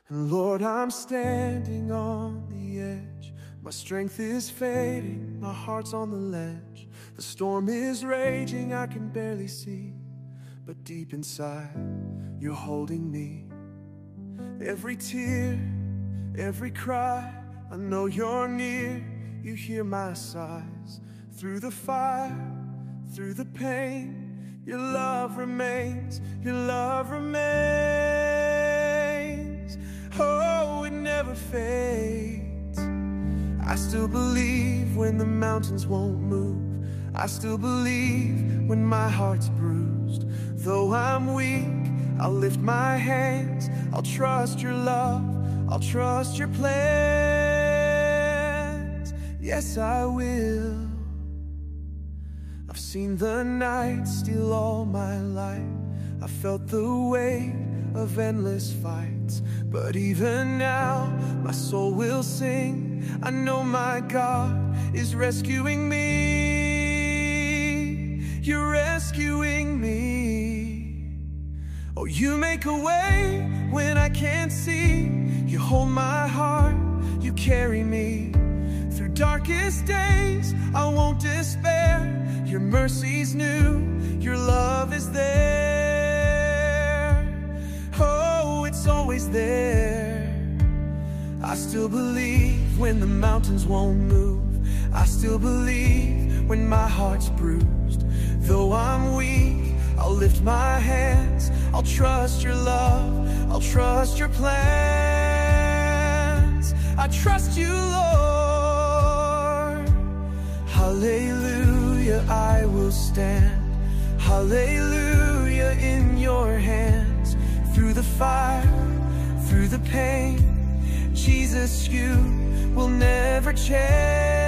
And Lord, I'm standing on the edge. My strength is fading, my heart's on the ledge. The storm is raging, I can barely see, but deep inside, you're holding me. Every tear, every cry, I know you're near. You hear my sighs. Through the fire, through the pain, your love remains, your love remains. Oh, it never fades. I still believe when the mountains won't move. I still believe when my heart's bruised. Though I'm weak, I'll lift my hands. I'll trust your love, I'll trust your plans. Yes, I will. I've seen the night steal all my light. I felt the weight of endless fights. But even now, my soul will sing. I know my God is rescuing me. You're rescuing me. Oh, you make a way when I can't see. You hold my heart, you carry me. Through darkest days, I won't despair. Your mercy's new, your love is there. Oh, it's always there. I still believe when the mountains won't move. I still believe when my heart's bruised. Though I'm weak, I'll lift my hands. I'll trust your love, I'll trust your plans. I trust you, Lord. Hallelujah, I will stand. Hallelujah, in your hands. Through the fire, through the pain, Jesus, you will never change.